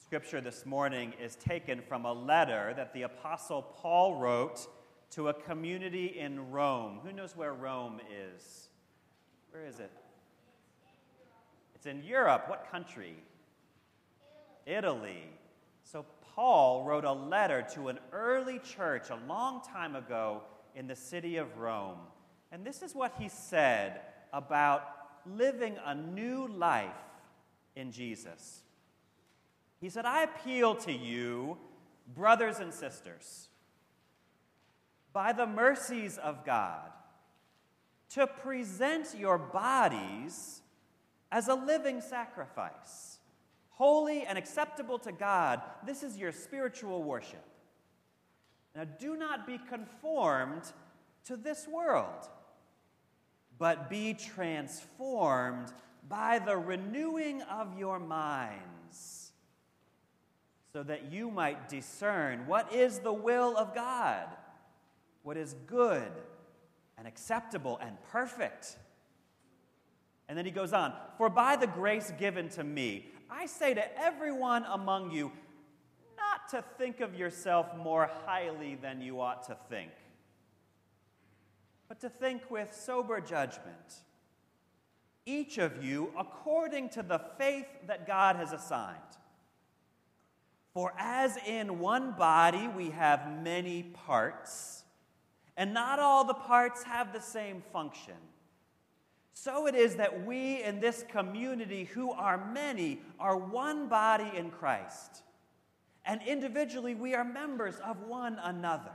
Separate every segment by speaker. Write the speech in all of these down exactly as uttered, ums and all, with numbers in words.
Speaker 1: Scripture this morning is taken from a letter that the Apostle Paul wrote to a community in Rome. Who knows where Rome is? Where is it? It's in Europe. What country? Italy. So Paul wrote a letter to an early church a long time ago in the city of Rome. And this is what he said about living a new life in Jesus. He said, I appeal to you, brothers and sisters, by the mercies of God, to present your bodies as a living sacrifice, holy and acceptable to God. This is your spiritual worship. Now, do not be conformed to this world, but be transformed by the renewing of your minds, so that you might discern what is the will of God, what is good and acceptable and perfect. And then he goes on, for by the grace given to me, I say to everyone among you, not to think of yourself more highly than you ought to think, but to think with sober judgment, each of you according to the faith that God has assigned. For as in one body we have many parts, and not all the parts have the same function, so it is that we in this community who are many are one body in Christ, and individually we are members of one another.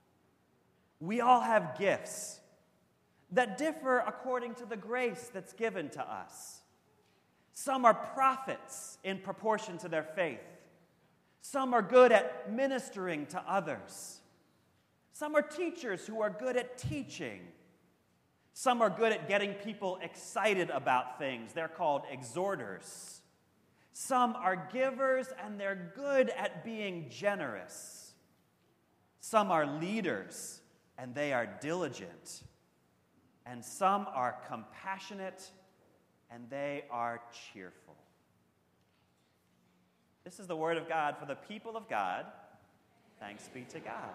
Speaker 1: We all have gifts that differ according to the grace that's given to us. Some are prophets in proportion to their faith. Some are good at ministering to others. Some are teachers who are good at teaching. Some are good at getting people excited about things. They're called exhorters. Some are givers, and they're good at being generous. Some are leaders, and they are diligent. And some are compassionate, and they are cheerful. This is the word of God for the people of God. Thanks be to God.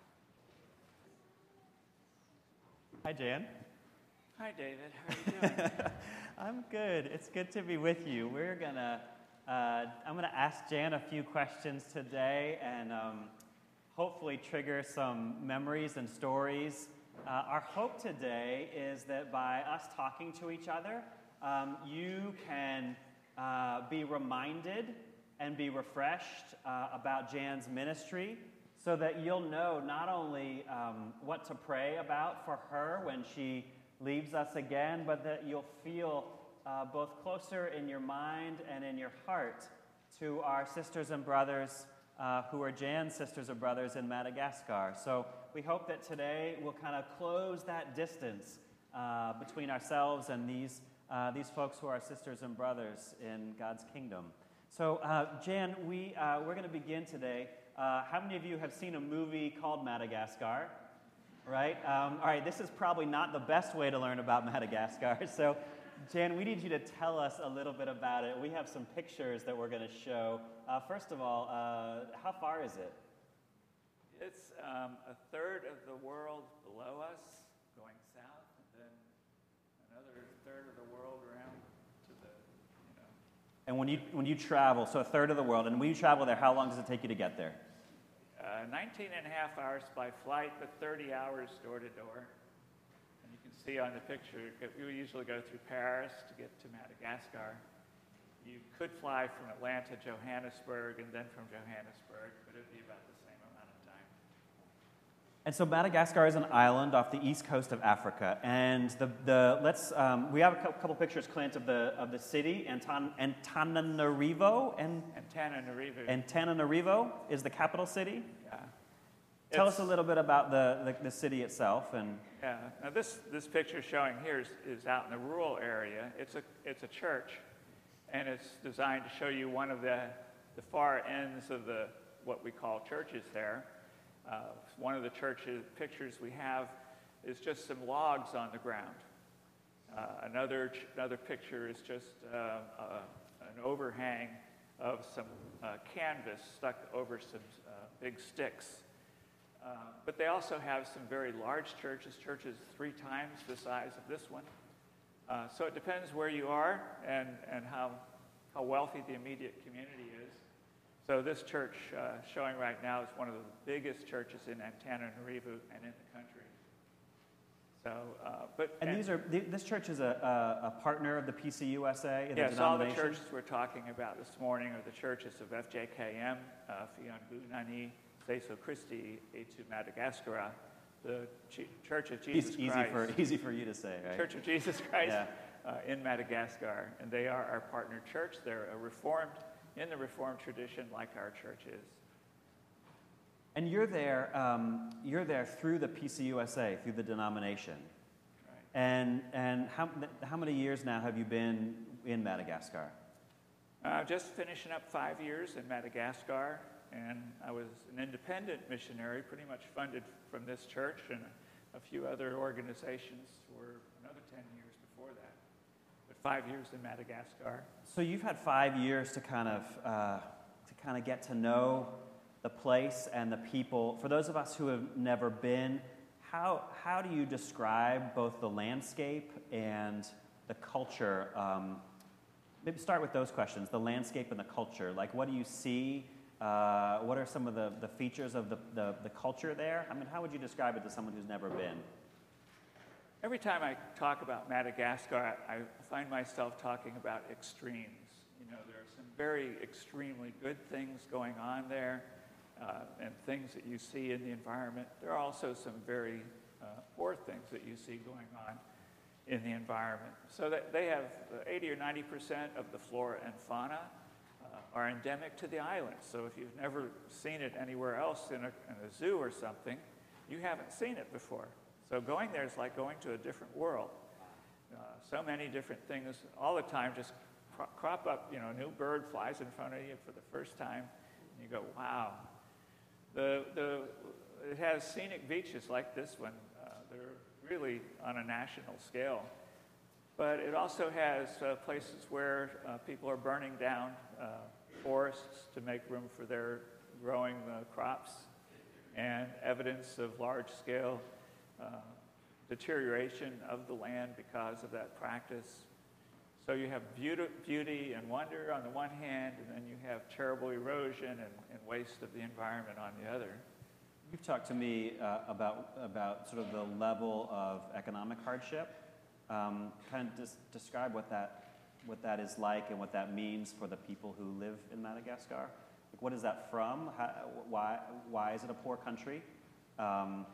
Speaker 1: Hi, Jan.
Speaker 2: Hi, David. How are you doing?
Speaker 1: I'm good. It's good to be with you. We're gonna. Uh, I'm gonna ask Jan a few questions today, and um, hopefully trigger some memories and stories. Uh, our hope today is that by us talking to each other, um, you can uh, be reminded and be refreshed uh, about Jan's ministry, so that you'll know not only um, what to pray about for her when she leaves us again, but that you'll feel uh, both closer in your mind and in your heart to our sisters and brothers uh, who are Jan's sisters and brothers in Madagascar. So we hope that today we'll kind of close that distance uh, between ourselves and these, uh, these folks who are sisters and brothers in God's kingdom. So, uh, Jan, we, uh, we're going to begin today. Uh, how many of you have seen a movie called Madagascar? Right? Um, all right, this is probably not the best way to learn about Madagascar. So, Jan, we need you to tell us a little bit about it. We have some pictures that we're going to show. Uh, first of all, uh, how far is it?
Speaker 2: It's um, a third of the world below us, going south, and then another third of the world around to the, you know.
Speaker 1: And when you when you travel, so a third of the world, and when you travel there, how long does it take you to get there?
Speaker 2: Uh, nineteen and a half hours by flight, but thirty hours door to door. And you can see on the picture, we usually go through Paris to get to Madagascar. You could fly from Atlanta, Johannesburg, and then from Johannesburg, but it would be about the same amount of time.
Speaker 1: And so Madagascar is an island off the east coast of Africa, and the the let's um, we have a couple pictures, Clint, of the of the city, Antan, Antananarivo, and
Speaker 2: Antananarivo.
Speaker 1: Antananarivo is the capital city.
Speaker 2: Yeah.
Speaker 1: Tell
Speaker 2: It's,
Speaker 1: us a little bit about the, the, the city itself. And
Speaker 2: yeah. Now this this picture showing here is, is out in the rural area. It's a it's a church, and it's designed to show you one of the the far ends of the what we call churches there. Uh, one of the churches pictures we have is just some logs on the ground. Uh, another ch- another picture is just uh, uh, an overhang of some uh, canvas stuck over some uh, big sticks. Uh, but they also have some very large churches, churches three times the size of this one. Uh, so it depends where you are and, and how, how wealthy the immediate community is. So this church uh, showing right now is one of the biggest churches in Antananarivo and in the country. So, uh, but
Speaker 1: and, and these are th- this church is a, a, a partner of the P C U S A.
Speaker 2: Yes, all the churches we're talking about this morning are the churches of F J K M, uh, Fiangonani Jesu Christi et tu Madagascar, the G- Church of Jesus
Speaker 1: easy
Speaker 2: Christ.
Speaker 1: For, easy for you to say, right?
Speaker 2: Church of Jesus Christ
Speaker 1: yeah.
Speaker 2: uh, in Madagascar, and they are our partner church. They're a Reformed, in the Reformed tradition, like our church is.
Speaker 1: And you're there, um, you're there through the P C U S A, through the denomination.
Speaker 2: Right.
Speaker 1: And and how how many years now have you been in Madagascar?
Speaker 2: Uh, just finishing up five years in Madagascar, and I was an independent missionary, pretty much funded from this church and a few other organizations for another ten years before that. But five years in Madagascar.
Speaker 1: So you've had five years to kind of uh, to kind of get to know the place and the people. For those of us who have never been, how how do you describe both the landscape and the culture? Um, maybe start with those questions, the landscape and the culture. Like, what do you see? Uh, what are some of the, the features of the, the, the culture there? I mean, how would you describe it to someone who's never been?
Speaker 2: Every time I talk about Madagascar, I find myself talking about extremes. You know, there are some very extremely good things going on there. Uh, and things that you see in the environment. There are also some very uh, poor things that you see going on in the environment. So that they have eighty or ninety percent of the flora and fauna uh, are endemic to the island. So if you've never seen it anywhere else in a, in a zoo or something, you haven't seen it before. So going there is like going to a different world. Uh, so many different things all the time just cro- crop up. You know, a new bird flies in front of you for the first time, and you go, wow. The, the, it has scenic beaches like this one. Uh, they're really on a national scale. But it also has uh, places where uh, people are burning down uh, forests to make room for their growing uh, crops, and evidence of large-scale uh, deterioration of the land because of that practice. So you have beauty, beauty and wonder on the one hand, and then you have terrible erosion and, and waste of the environment on the other.
Speaker 1: You've talked to me uh, about about sort of the level of economic hardship. Um, kind of des- describe what that what that is like and what that means for the people who live in Madagascar. Like, what is that from? How, why why is it a poor country? Um,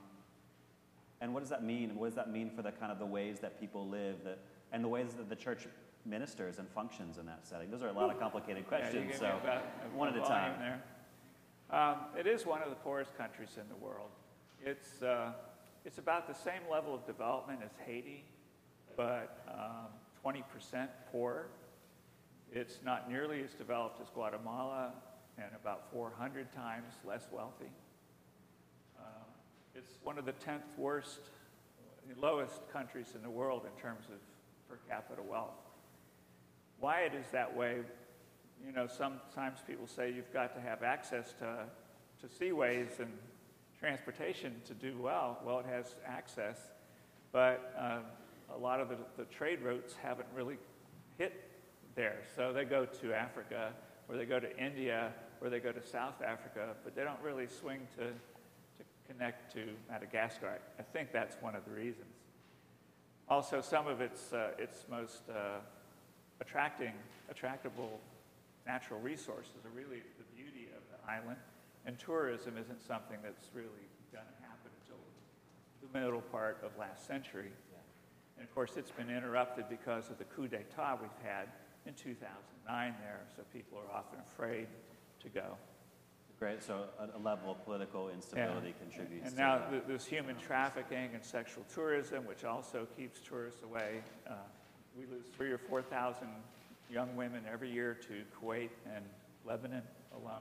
Speaker 1: and what does that mean? And what does that mean for the kind of the ways that people live, that and the ways that the church ministers and functions in that setting? Those are a lot of complicated questions,
Speaker 2: yeah,
Speaker 1: so
Speaker 2: about,
Speaker 1: one at a time.
Speaker 2: There. Um, it is one of the poorest countries in the world. It's, uh, it's about the same level of development as Haiti, but um, twenty percent poorer. It's not nearly as developed as Guatemala and about four hundred times less wealthy. Uh, it's one of the tenth worst, lowest countries in the world in terms of per capita wealth. Why it is that way, you know, sometimes people say you've got to have access to, to seaways and transportation to do well. Well, it has access, but uh, a lot of the, the trade routes haven't really hit there. So they go to Africa, or they go to India, or they go to South Africa, but they don't really swing to, to connect to Madagascar. I think that's one of the reasons. Also, some of its, uh, its most uh, attracting, attractable natural resources are really the beauty of the island, and tourism isn't something that's really going to happen until the middle part of last century. Yeah. And of course, it's been interrupted because of the coup d'etat we've had in two thousand nine there, so people are often afraid to go.
Speaker 1: Great, so a, a level of political instability
Speaker 2: yeah.
Speaker 1: contributes
Speaker 2: and
Speaker 1: to
Speaker 2: now
Speaker 1: that.
Speaker 2: Th- there's human trafficking and sexual tourism, which also keeps tourists away. Uh, we lose three or four thousand young women every year to Kuwait and Lebanon alone.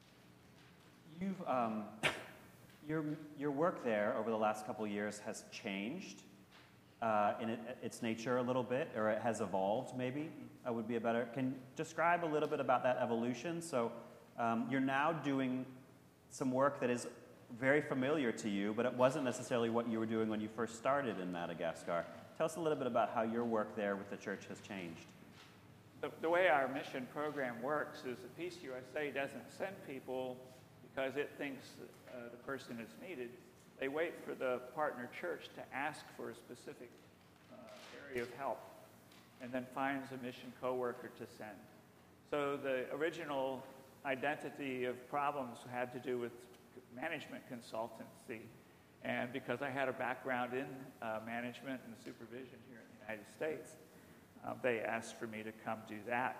Speaker 1: You've, um, your, your work there over the last couple of years has changed uh, in it, its nature a little bit, or it has evolved maybe, uh, would be a better, can you describe a little bit about that evolution? So Um, you're now doing some work that is very familiar to you, but it wasn't necessarily what you were doing when you first started in Madagascar. Tell us a little bit about how your work there with the church has changed.
Speaker 2: The, the way our mission program works is that Peace U S A doesn't send people because it thinks uh, the person is needed. They wait for the partner church to ask for a specific uh, area of help and then finds a mission coworker to send. So the original identity of problems had to do with management consultancy. And because I had a background in uh, management and supervision here in the United States, uh, they asked for me to come do that.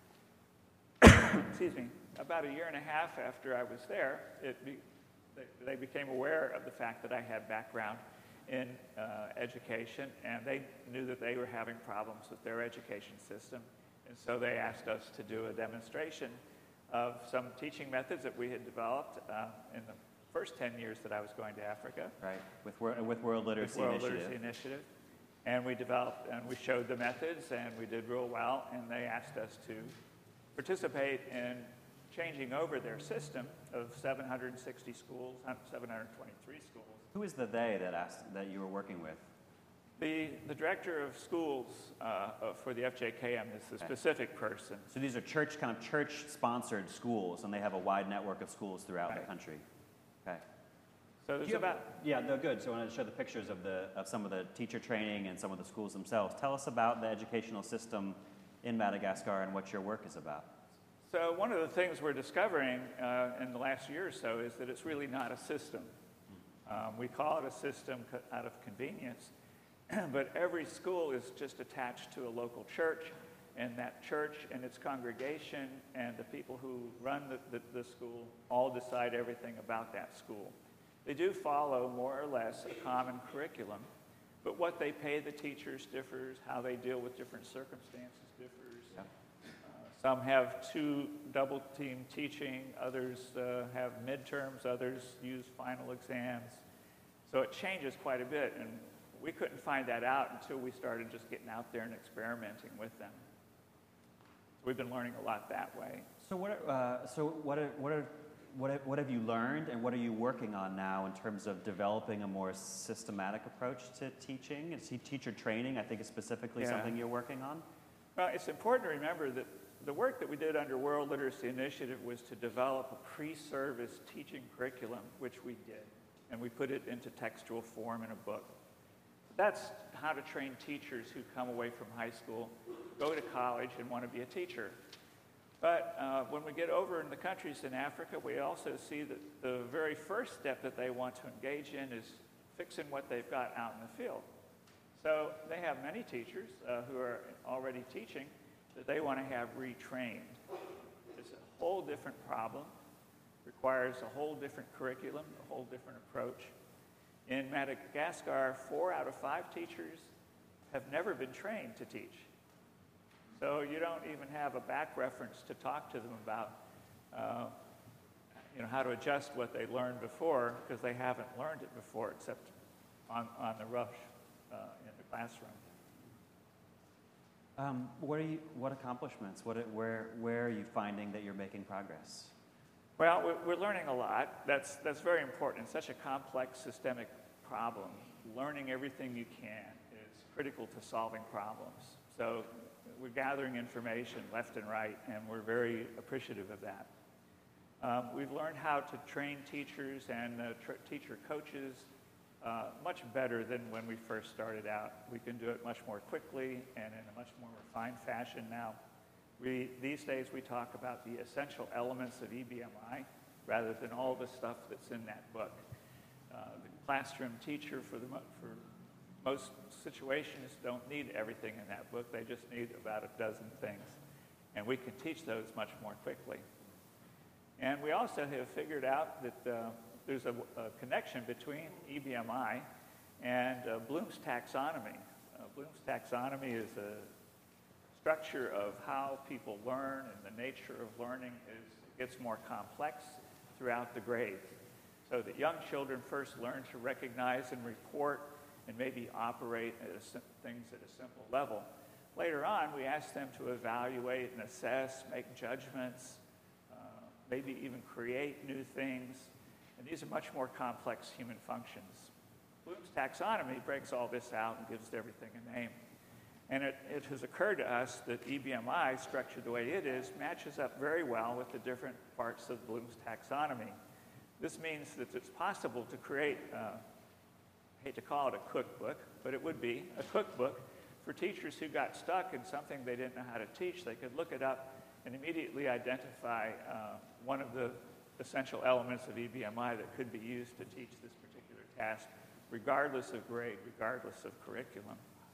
Speaker 2: Excuse me. About a year and a half after I was there, it be, they, they became aware of the fact that I had background in uh, education, and they knew that they were having problems with their education system. And so they asked us to do a demonstration of some teaching methods that we had developed uh, in the first ten years that I was going to Africa.
Speaker 1: Right, with, with World Literacy
Speaker 2: with World
Speaker 1: Initiative.
Speaker 2: Literacy Initiative. And we developed, and we showed the methods, and we did real well, and they asked us to participate in changing over their system of seven hundred sixty schools, seven hundred twenty-three schools.
Speaker 1: Who is the they that asked that you were working with?
Speaker 2: The, the director of schools uh, for the F J K M is the okay. specific person.
Speaker 1: So these are church, kind of church-sponsored schools, and they have a wide network of schools throughout
Speaker 2: right.
Speaker 1: the country. Okay.
Speaker 2: So there's about
Speaker 1: have, yeah, they're good. So I wanted to show the pictures of the of some of the teacher training and some of the schools themselves. Tell us about the educational system in Madagascar and what your work is about.
Speaker 2: So one of the things we're discovering uh, in the last year or so is that it's really not a system. Um, we call it a system out of convenience, but every school is just attached to a local church, and that church and its congregation and the people who run the, the, the school all decide everything about that school. They do follow more or less a common curriculum, but what they pay the teachers differs, how they deal with different circumstances differs.
Speaker 1: Yep.
Speaker 2: Uh, some have two double team teaching, others uh, have midterms, others use final exams. So it changes quite a bit, and we couldn't find that out until we started just getting out there and experimenting with them. So we've been learning a lot that way.
Speaker 1: So what are, uh, so what are, what are What have, what have you learned, and what are you working on now in terms of developing a more systematic approach to teaching? Is teacher training, I think, is specifically
Speaker 2: yeah.
Speaker 1: something you're working on?
Speaker 2: Well, it's important to remember that the work that we did under World Literacy Initiative was to develop a pre-service teaching curriculum, which we did, and we put it into textual form in a book. That's how to train teachers who come away from high school, go to college, and want to be a teacher. But uh, when we get over in the countries in Africa, we also see that the very first step that they want to engage in is fixing what they've got out in the field. So they have many teachers uh, who are already teaching that they want to have retrained. It's a whole different problem, requires a whole different curriculum, a whole different approach. In Madagascar, four out of five teachers have never been trained to teach. So you don't even have a back reference to talk to them about, uh, you know, how to adjust what they learned before, because they haven't learned it before except on, on the rush uh, in the classroom.
Speaker 1: Um, what are you? What accomplishments? What? Where? Where are you finding that you're making progress?
Speaker 2: Well, we're, we're learning a lot. That's that's very important. It's such a complex systemic problem. Learning everything you can is critical to solving problems. So we're gathering information left and right, and we're very appreciative of that. Um, we've learned how to train teachers and uh, tr teacher coaches uh, much better than when we first started out. We can do it much more quickly and in a much more refined fashion now. We, these days we talk about the essential elements of E B M I rather than all the stuff that's in that book. Uh, the classroom teacher for, the, for most situations don't need everything in that book. They just need about a dozen things. And we can teach those much more quickly. And we also have figured out that uh, there's a, a connection between E B M I and uh, Bloom's taxonomy. Uh, Bloom's taxonomy is a structure of how people learn, and the nature of learning is, gets more complex throughout the grades. So that young children first learn to recognize and report and maybe operate at a, things at a simple level. Later on, we ask them to evaluate and assess, make judgments, uh, maybe even create new things. And these are much more complex human functions. Bloom's taxonomy breaks all this out and gives everything a name. And it, it has occurred to us that E B M I, structured the way it is, matches up very well with the different parts of Bloom's taxonomy. This means that it's possible to create, uh, I hate to call it a cookbook, but it would be a cookbook for teachers who got stuck in something they didn't know how to teach. They could look it up and immediately identify uh, one of the essential elements of E B M I that could be used to teach this particular task, regardless of grade, regardless of curriculum.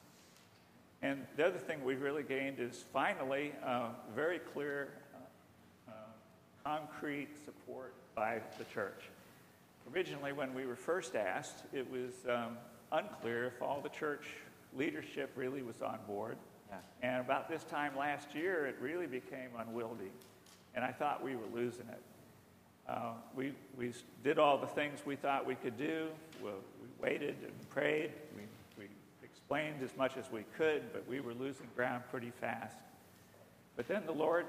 Speaker 2: And the other thing we've really gained is finally uh, very clear, uh, uh, concrete support by the church. Originally, when we were first asked, it was um, unclear if all the church leadership really was on board.
Speaker 1: Yeah.
Speaker 2: And about this time last year, it really became unwieldy, and I thought we were losing it. Uh, we, we did all the things we thought we could do. We, we waited and prayed. We, we explained as much as we could, but we were losing ground pretty fast. But then the Lord,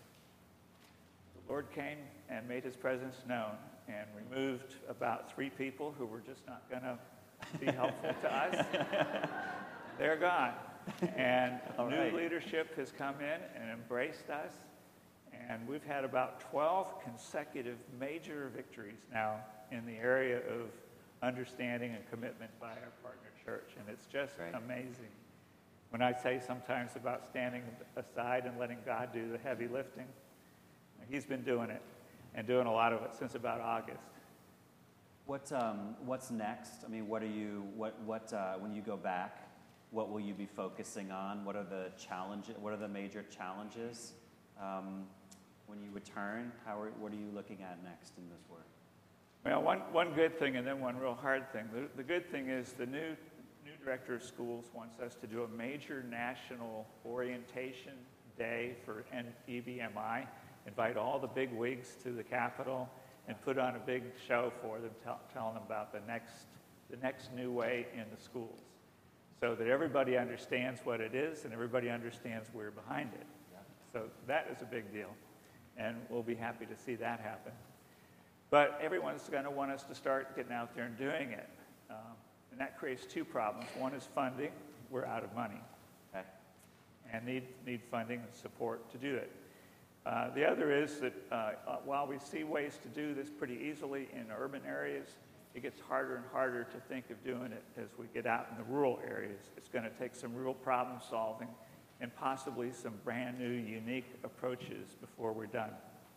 Speaker 2: the Lord came and made his presence known and removed about three people who were just not going to be helpful to us. They're gone. And
Speaker 1: All
Speaker 2: new
Speaker 1: right.
Speaker 2: leadership has come in and embraced us. And we've had about twelve consecutive major victories now in the area of understanding and commitment by our partner church. And it's just
Speaker 1: Great.
Speaker 2: amazing. When I say sometimes about standing aside and letting God do the heavy lifting, he's been doing it, and doing a lot of it since about August.
Speaker 1: What, um, what's next? I mean, what are you, what, what, uh, when you go back, what will you be focusing on? What are the challenges, what are the major challenges um, when you return? How are, what are you looking at next in this work?
Speaker 2: Well, one, one good thing and then one real hard thing. The, the good thing is the new, new director of schools wants us to do a major national orientation day for E B M I, invite all the big wigs to the Capitol, and put on a big show for them, tell, telling them about the next, the next new way in the schools, so that everybody understands what it is and everybody understands we're behind it.
Speaker 1: Yeah.
Speaker 2: So that is a big deal, and we'll be happy to see that happen. But everyone's going to want us to start getting out there and doing it. Um, and that creates two problems. One is funding. We're out of money.
Speaker 1: Okay.
Speaker 2: And need, need funding and support to do it. Uh, the other is that uh, uh, while we see ways to do this pretty easily in urban areas, it gets harder and harder to think of doing it as we get out in the rural areas. It's going to take some real problem solving and possibly some brand new, unique approaches before we're done.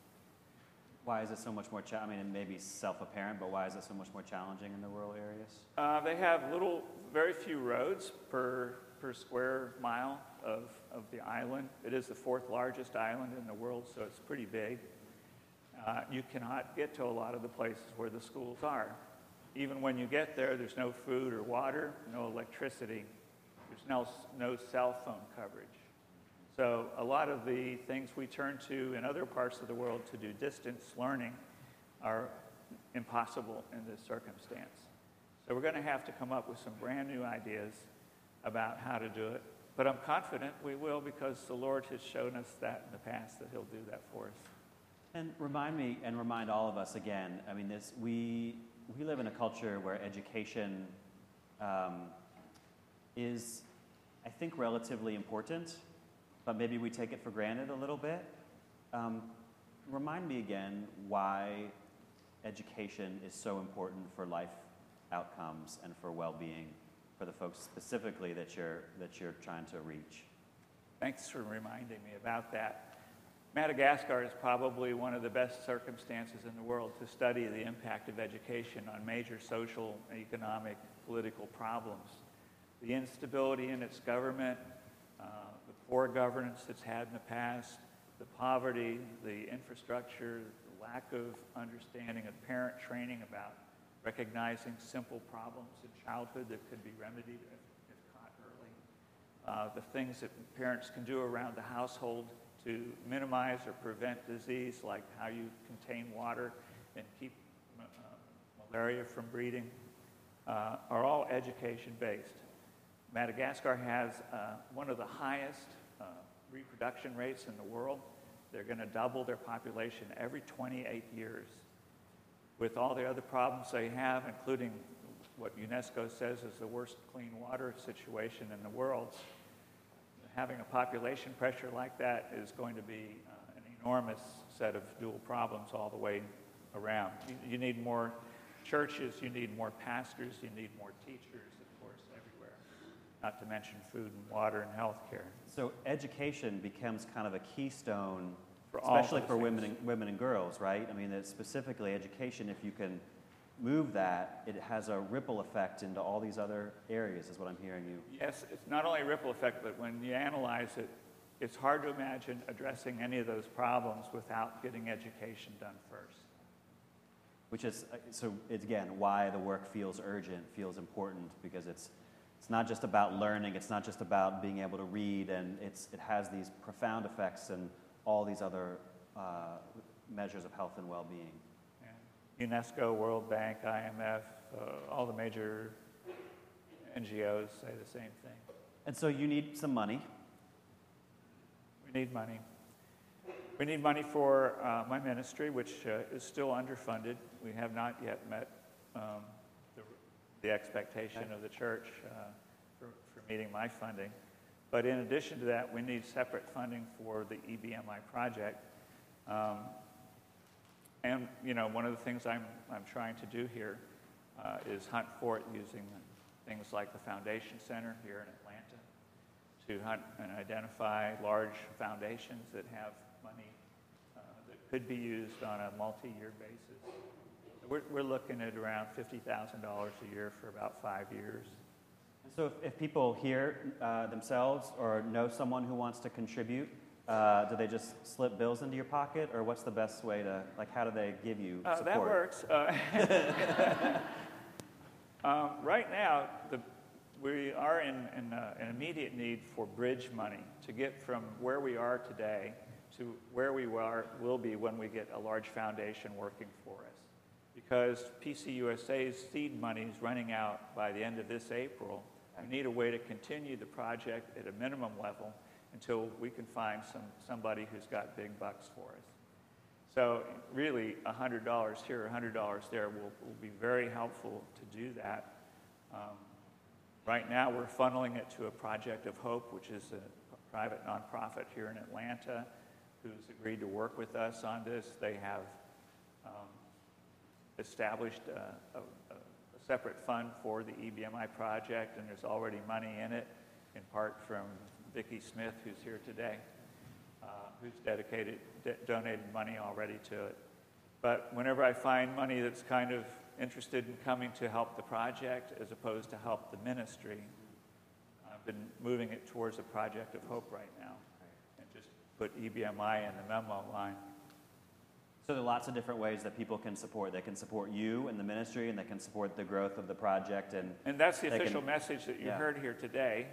Speaker 1: Why is it so much more, cha- I mean, it may be self-apparent, but why is it so much more challenging in the rural areas?
Speaker 2: Uh, they have little, very few roads per, per square mile of, of the island. It is the fourth largest island in the world, so it's pretty big. Uh, you cannot get to a lot of the places where the schools are. Even when you get there, there's no food or water, no electricity. There's no, no cell phone coverage. So a lot of the things we turn to in other parts of the world to do distance learning are impossible in this circumstance. So we're going to have to come up with some brand new ideas about how to do it. But I'm confident we will, because the Lord has shown us that in the past, that he'll do that for us.
Speaker 1: And remind me, and remind all of us again, I mean, this, we, we live in a culture where education um, is, I think, relatively important, but maybe we take it for granted a little bit. Um, remind me again why education is so important for life outcomes and for well-being for the folks specifically that you're, that you're trying to reach.
Speaker 2: Thanks for reminding me about that. Madagascar is probably one of the best circumstances in the world to study the impact of education on major social, economic, political problems. The instability in its government, uh, the poor governance it's had in the past, the poverty, the infrastructure, the lack of understanding of parent training about recognizing simple problems in childhood that could be remedied if, if caught early. Uh, the things that parents can do around the household to minimize or prevent disease, like how you contain water and keep uh, malaria from breeding, uh, are all education-based. Madagascar has uh, one of the highest uh, reproduction rates in the world. They're going to double their population every twenty-eight years. With all the other problems they have, including what UNESCO says is the worst clean water situation in the world, having a population pressure like that is going to be uh, an enormous set of dual problems all the way around. You, you need more churches, you need more pastors, you need more teachers, of course, everywhere, not to mention food and water and health care.
Speaker 1: So education becomes kind of a keystone,
Speaker 2: For all
Speaker 1: especially
Speaker 2: those
Speaker 1: for women
Speaker 2: things.
Speaker 1: and, women and girls, right? I mean, it's specifically education, if you can move that, it has a ripple effect into all these other areas, is what I'm hearing you.
Speaker 2: Yes, it's not only a ripple effect, but when you analyze it, it's hard to imagine addressing any of those problems without getting education done first.
Speaker 1: Which is, uh, so it's again, why the work feels urgent, feels important, because it's it's not just about learning, it's not just about being able to read, and it's it has these profound effects in all these other uh, measures of health and well-being.
Speaker 2: And UNESCO, World Bank, I M F, uh, all the major N G Os say the same thing.
Speaker 1: And so you need some money.
Speaker 2: We need money. We need money for uh, my ministry, which uh, is still underfunded. We have not yet met um, the, the expectation of the church uh, for, for meeting my funding. But in addition to that, we need separate funding for the E B M I project. Um, and, you know, one of the things I'm, I'm trying to do here uh, is hunt for it using things like the Foundation Center here in Atlanta to hunt and identify large foundations that have money uh, that could be used on a multi-year basis. We're, we're looking at around fifty thousand dollars a year for about five years.
Speaker 1: So if, if people hear uh, themselves or know someone who wants to contribute, uh, do they just slip bills into your pocket, or what's the best way to, like, how do they give you
Speaker 2: Uh,
Speaker 1: support?
Speaker 2: that works. Uh, um, right now, the, we are in, in uh, an immediate need for bridge money to get from where we are today to where we are, will be when we get a large foundation working for us. Because P C U S A's seed money is running out by the end of this April, we need a way to continue the project at a minimum level until we can find some, somebody who's got big bucks for us. So really, one hundred dollars here, one hundred dollars there will, will be very helpful to do that. Um, right now, we're funneling it to a Project of Hope, which is a private nonprofit here in Atlanta, who's agreed to work with us on this. They have um, established a, a, a separate fund for the E B M I project, and there's already money in it, in part from Vicki Smith, who's here today, uh, who's dedicated, de- donated money already to it. But whenever I find money that's kind of interested in coming to help the project as opposed to help the ministry, I've been moving it towards a Project of Hope right now, and just put E B M I in the memo line.
Speaker 1: So there are lots of different ways that people can support. They can support you and the ministry, and they can support the growth of the project. And
Speaker 2: And that's the
Speaker 1: they
Speaker 2: official
Speaker 1: can,
Speaker 2: message that you
Speaker 1: yeah.
Speaker 2: heard here today.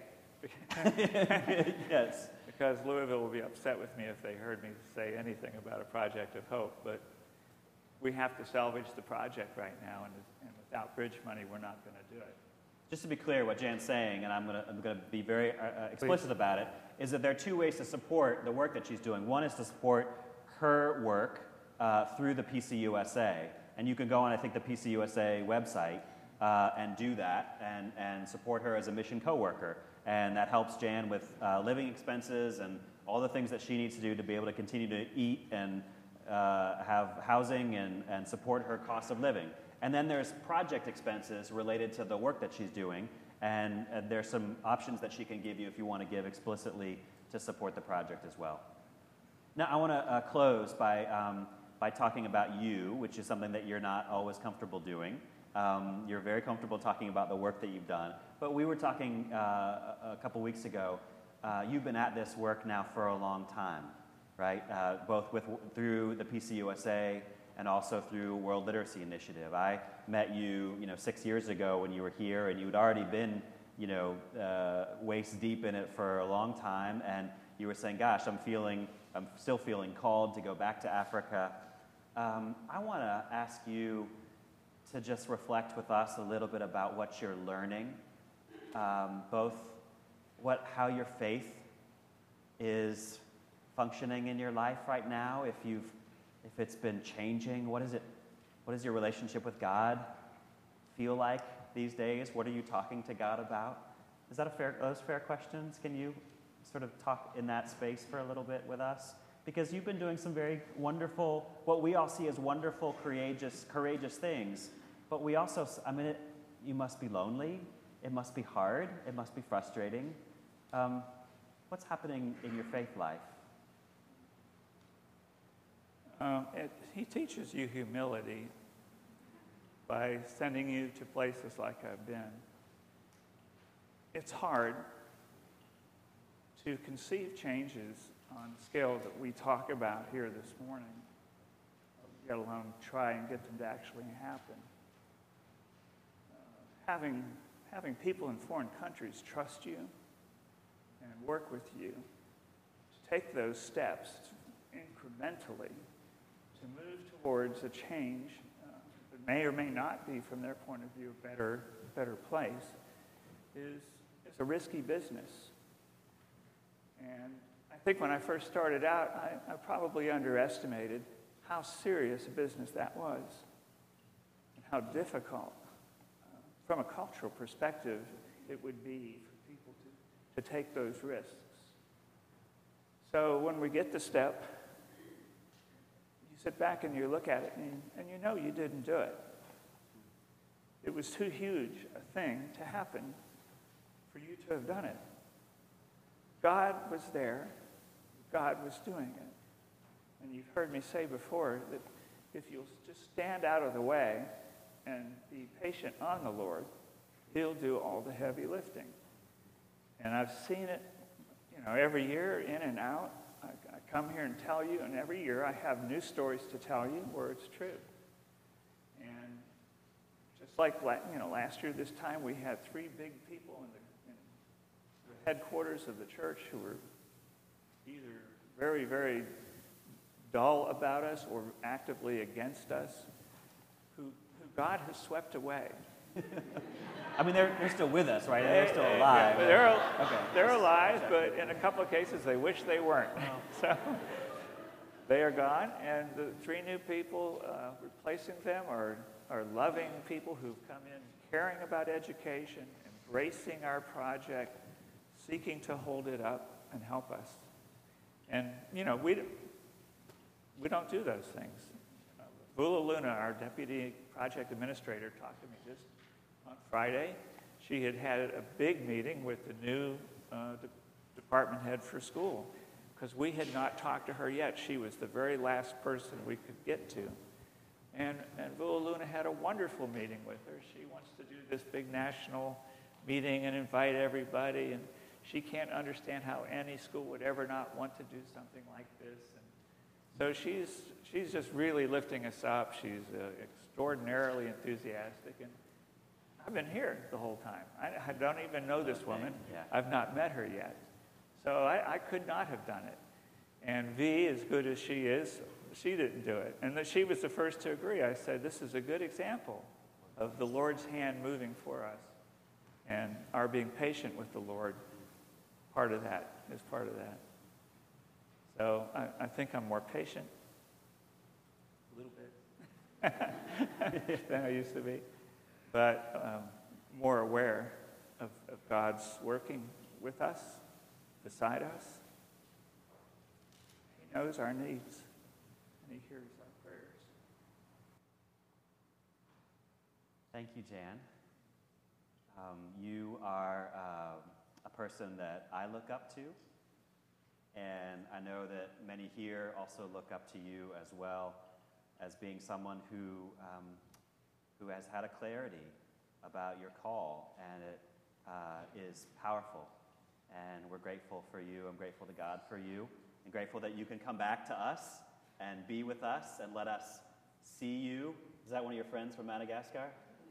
Speaker 1: Yes.
Speaker 2: Because Louisville will be upset with me if they heard me say anything about a Project of Hope. But we have to salvage the project right now, and, and without bridge money, we're not going to do it.
Speaker 1: Just to be clear, what Jan's saying, and I'm going to I'm going to be very uh, uh, explicit
Speaker 2: Please.
Speaker 1: about it, is that there are two ways to support the work that she's doing. One is to support her work uh, through the P C U S A, and you can go on, I think, the P C U S A website uh, and do that, and and support her as a mission coworker, and that helps Jan with uh, living expenses and all the things that she needs to do to be able to continue to eat and uh, have housing and, and support her cost of living. And then there's project expenses related to the work that she's doing, and uh, there's some options that she can give you if you want to give explicitly to support the project as well. Now, I want to uh, close by, um, by talking about you, which is something that you're not always comfortable doing. Um, you're very comfortable talking about the work that you've done. But we were talking uh, a, a couple weeks ago. Uh, you've been at this work now for a long time, right? Uh, both with, through the P C U S A and also through World Literacy Initiative. I met you, you know, six years ago when you were here, and you'd already been, you know, uh, waist deep in it for a long time, and you were saying, gosh, I'm feeling, I'm still feeling called to go back to Africa. Um, I want to ask you to just reflect with us a little bit about what you're learning, um, both what, how your faith is functioning in your life right now, if you've, if it's been changing. What is it? What does your relationship with God feel like these days? What are you talking to God about? Is that a fair, those fair questions? Can you sort of talk in that space for a little bit with us? Because you've been doing some very wonderful, what we all see as wonderful, courageous, courageous things. But we also, I mean, it, you must be lonely. It must be hard. It must be frustrating. Um, what's happening in your faith life?
Speaker 2: Um, it, he teaches you humility by sending you to places like I've been. It's hard to conceive changes on the scale that we talk about here this morning, let alone try and get them to actually happen. Uh, having, having people in foreign countries trust you and work with you to take those steps incrementally to move towards a change uh, that may or may not be, from their point of view, a better, better place, is, is a risky business. And I think when I first started out, I, I probably underestimated how serious a business that was and how difficult, uh, from a cultural perspective, it would be for people to, to take those risks. So when we get the step, you sit back and you look at it and, and you know you didn't do it. It was too huge a thing to happen for you to have done it. God was there. God was doing it. And you've heard me say before that if you'll just stand out of the way and be patient on the Lord, he'll do all the heavy lifting. And I've seen it, you know, every year, in and out. I, I come here and tell you, and every year I have new stories to tell you where it's true. And just like, you know, last year this time we had three big people in the headquarters of the church who were either very, very dull about us or actively against us, who, who God has swept away.
Speaker 1: I mean, they're, they're still with us, right? They're still alive.
Speaker 2: Yeah, they're,
Speaker 1: okay.
Speaker 2: they're alive, but in a couple of cases they wish they weren't. Oh. So they are gone, and the three new people uh, replacing them are, are loving people who've come in caring about education, embracing our project, seeking to hold it up and help us. And, you know, we, we don't do those things. Uh, Vula Luna, our deputy project administrator, talked to me just on Friday. She had had a big meeting with the new uh, de- department head for school, because we had not talked to her yet. She was the very last person we could get to. And, and Vula Luna had a wonderful meeting with her. She wants to do this big national meeting and invite everybody, and she can't understand how any school would ever not want to do something like this. And so she's, she's just really lifting us up. She's uh, extraordinarily enthusiastic. And I've been here the whole time. I, I don't even know this woman.
Speaker 1: Yeah.
Speaker 2: I've not met her yet. So I, I could not have done it. And V, as good as she is, she didn't do it. And that she was the first to agree. I said, this is a good example of the Lord's hand moving for us. And our being patient with the Lord, part of that is part of that. So I, I think I'm more patient, a little bit, than I used to be, but um, more aware of, of God's working with us, beside us. He knows our needs, and he hears our prayers.
Speaker 1: Thank you, Jan. Um, you are uh, a person that I look up to, and I know that many here also look up to you as well, as being someone who um, who has had a clarity about your call, and it uh, is powerful. And we're grateful for you. I'm grateful to God for you, and grateful that you can come back to us and be with us and let us see you. Is that one of your friends from Madagascar?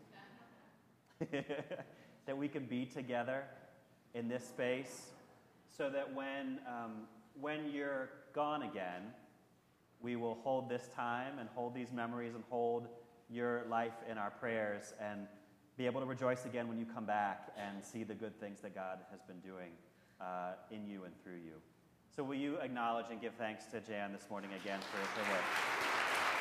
Speaker 1: That we can be together in this space, so that when um, when you're gone again, we will hold this time and hold these memories and hold your life in our prayers, and be able to rejoice again when you come back and see the good things that God has been doing uh, in you and through you. So will you acknowledge and give thanks to Jan this morning again for her work?